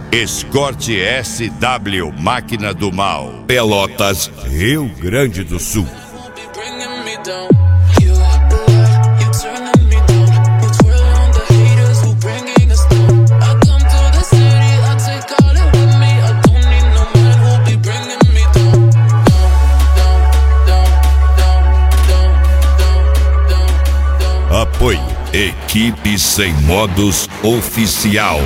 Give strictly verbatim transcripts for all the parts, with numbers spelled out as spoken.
Escort S W Máquina do Mal, Pelotas, Rio Grande do Sul. Apoio Equipe Sem Modos Oficial.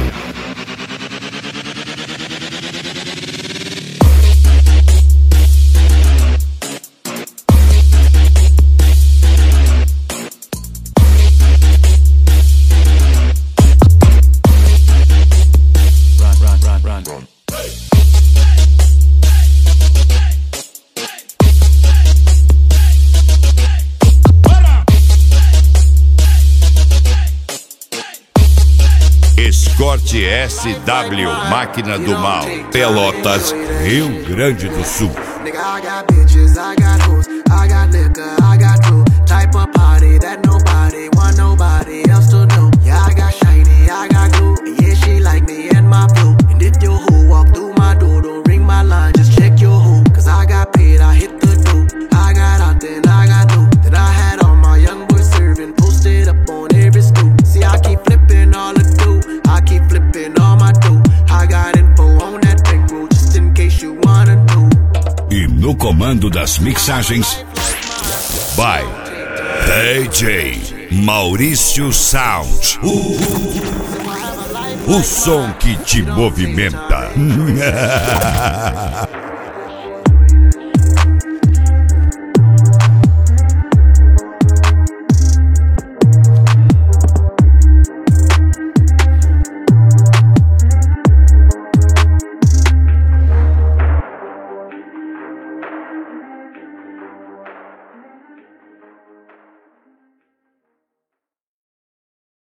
Escort S W Máquina do Mal, Pelotas, Rio Grande do Sul. E no comando das mixagens, by D J Maurício Sound. Uh, o som que te movimenta.